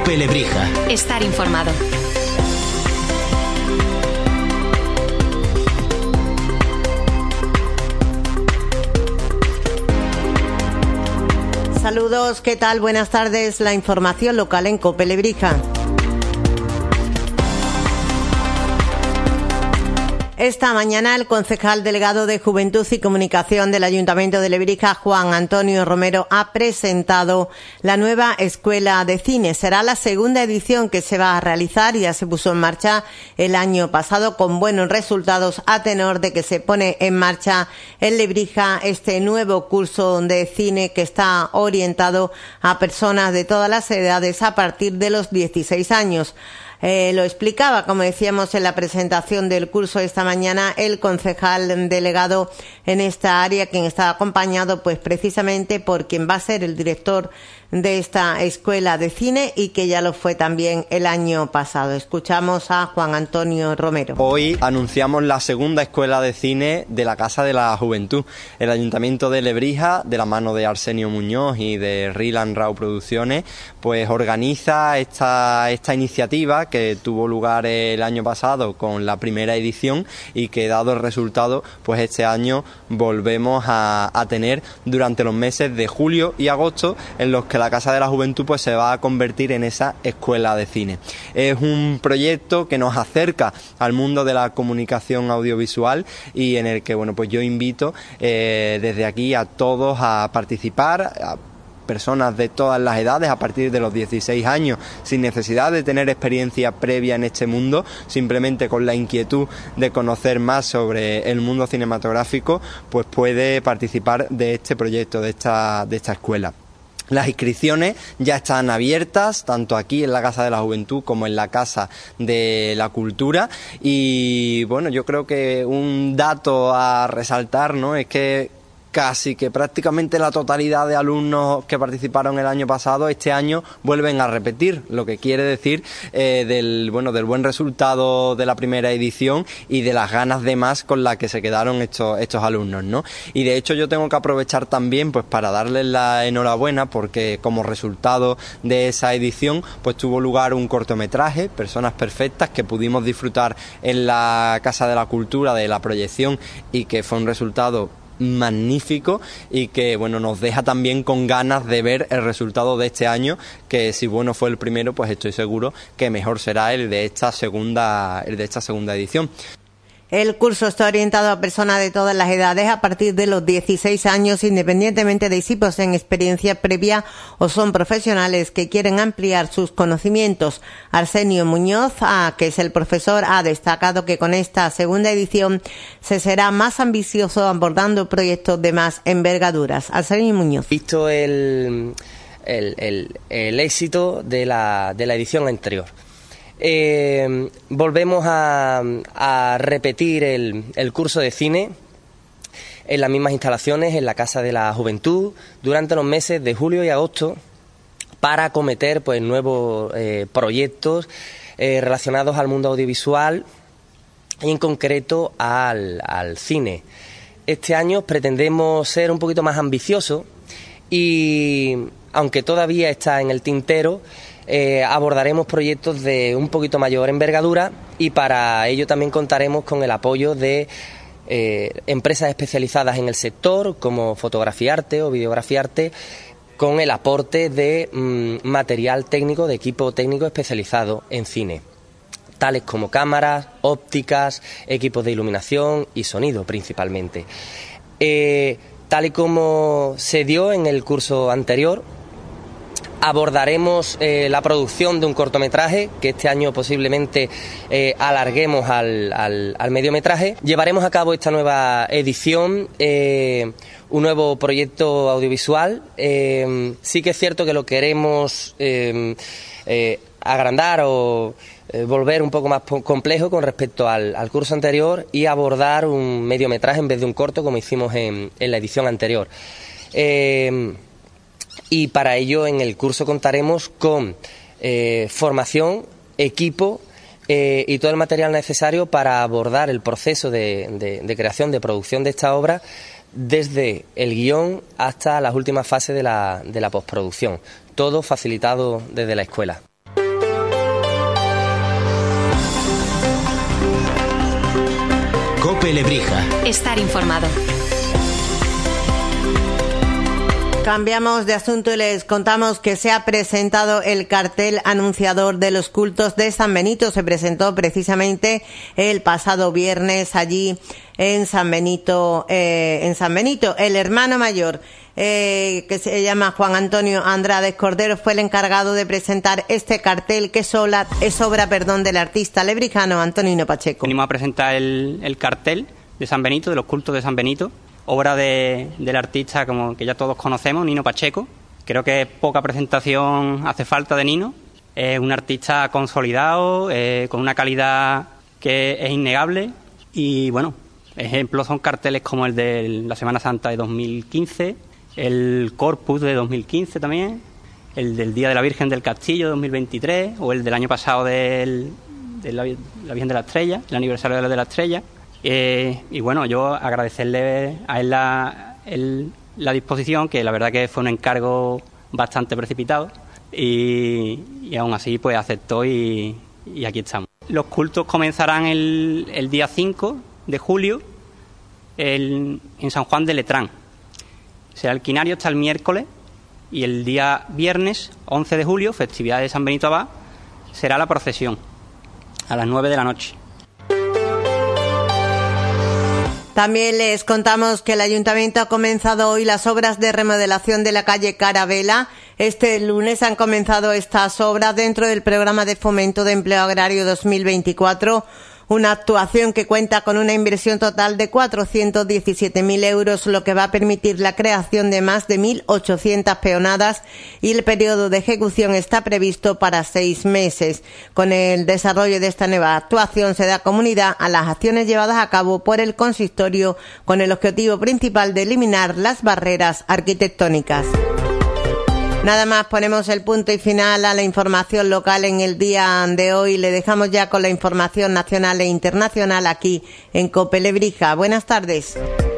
COPE Lebrija. Estar informado. Saludos, ¿qué tal? Buenas tardes. La información local en COPE Lebrija. Esta mañana el concejal delegado de Juventud y Comunicación del Ayuntamiento de Lebrija, Juan Antonio Romero, ha presentado la nueva Escuela de Cine. Será la segunda edición que se va a realizar y ya se puso en marcha el año pasado con buenos resultados a tenor de que se pone en marcha en Lebrija este nuevo curso de cine que está orientado a personas de todas las edades a partir de los 16 años. Lo explicaba, como decíamos en la presentación del curso esta mañana, el concejal delegado en esta área, quien está acompañado pues precisamente por quien va a ser el director de esta escuela de cine y que ya lo fue también el año pasado. Escuchamos a Juan Antonio Romero. Hoy anunciamos la segunda escuela de cine de la Casa de la Juventud. El Ayuntamiento de Lebrija, de la mano de Arsenio Muñoz y de Ryland Rau Producciones, pues organiza esta iniciativa que tuvo lugar el año pasado con la primera edición y que, dado el resultado, pues este año volvemos a tener durante los meses de julio y agosto, en los que la Casa de la Juventud pues se va a convertir en esa escuela de cine. Es un proyecto que nos acerca al mundo de la comunicación audiovisual y en el que pues yo invito desde aquí a todos a participar, a personas de todas las edades a partir de los 16 años, sin necesidad de tener experiencia previa en este mundo, simplemente con la inquietud de conocer más sobre el mundo cinematográfico, pues puede participar de este proyecto, de esta escuela. Las inscripciones ya están abiertas, tanto aquí en la Casa de la Juventud como en la Casa de la Cultura, y bueno, yo creo que un dato a resaltar, ¿no?, es que casi que prácticamente la totalidad de alumnos que participaron el año pasado, este año vuelven a repetir, lo que quiere decir del buen resultado de la primera edición y de las ganas de más con las que se quedaron estos alumnos, ¿no? Y de hecho yo tengo que aprovechar también pues para darles la enhorabuena, porque como resultado de esa edición pues tuvo lugar un cortometraje, Personas Perfectas, que pudimos disfrutar en la Casa de la Cultura de la proyección y que fue un resultado magnífico y que nos deja también con ganas de ver el resultado de este año, que si bueno fue el primero, pues estoy seguro que mejor será el de esta segunda edición. El curso está orientado a personas de todas las edades a partir de los 16 años, independientemente de si poseen experiencia previa o son profesionales que quieren ampliar sus conocimientos. Arsenio Muñoz, que es el profesor, ha destacado que con esta segunda edición se será más ambicioso abordando proyectos de más envergaduras. Arsenio Muñoz. Visto el éxito de la edición anterior, volvemos a repetir el curso de cine en las mismas instalaciones, en la Casa de la Juventud, durante los meses de julio y agosto, para acometer pues nuevos proyectos relacionados al mundo audiovisual y en concreto al cine. Este año pretendemos ser un poquito más ambiciosos y, aunque todavía está en el tintero, abordaremos proyectos de un poquito mayor envergadura, y para ello también contaremos con el apoyo de empresas especializadas en el sector como Fotografiarte o Videografiarte, con el aporte de material técnico, de equipo técnico especializado en cine, tales como cámaras, ópticas, equipos de iluminación y sonido principalmente. Tal y como se dio en el curso anterior, abordaremos la producción de un cortometraje que este año posiblemente alarguemos al mediometraje. Llevaremos a cabo esta nueva edición un nuevo proyecto audiovisual. Sí que es cierto que lo queremos agrandar o volver un poco más complejo con respecto al curso anterior y abordar un mediometraje en vez de un corto, como hicimos en la edición anterior. Y para ello en el curso contaremos con formación, equipo y todo el material necesario para abordar el proceso de creación, de producción de esta obra, desde el guión hasta las últimas fases de la postproducción. Todo facilitado desde la escuela. COPE Lebrija. Estar informado. Cambiamos de asunto y les contamos que se ha presentado el cartel anunciador de los cultos de San Benito. Se presentó precisamente el pasado viernes allí en San Benito. El hermano mayor, que se llama Juan Antonio Andrade Cordero, fue el encargado de presentar este cartel, que es obra del artista lebrijano Antonino Pacheco. Venimos a presentar el cartel de San Benito, de los cultos de San Benito, obra del artista como que ya todos conocemos, Nino Pacheco. Creo que poca presentación hace falta de Nino. Es un artista consolidado, con una calidad que es innegable. Y bueno, ejemplos son carteles como el de la Semana Santa de 2015, el Corpus de 2015 también, el del Día de la Virgen del Castillo de 2023, o el del año pasado de la Virgen de la Estrella, el aniversario de la Estrella. Y bueno, yo agradecerle a él la disposición, que la verdad que fue un encargo bastante precipitado, y aún así pues aceptó y aquí estamos. Los cultos comenzarán el día 5 de julio en San Juan de Letrán. Será el quinario hasta el miércoles, y el día viernes 11 de julio, festividad de San Benito Abad, será la procesión a las 9 de la noche. También les contamos que el Ayuntamiento ha comenzado hoy las obras de remodelación de la calle Carabela. Este lunes han comenzado estas obras dentro del programa de fomento de empleo agrario 2024, una actuación que cuenta con una inversión total de 417.000 euros, lo que va a permitir la creación de más de 1.800 peonadas, y el periodo de ejecución está previsto para 6 meses. Con el desarrollo de esta nueva actuación se da comunidad a las acciones llevadas a cabo por el consistorio, con el objetivo principal de eliminar las barreras arquitectónicas. Nada más, ponemos el punto y final a la información local en el día de hoy. Le dejamos ya con la información nacional e internacional aquí en COPE Lebrija. Buenas tardes.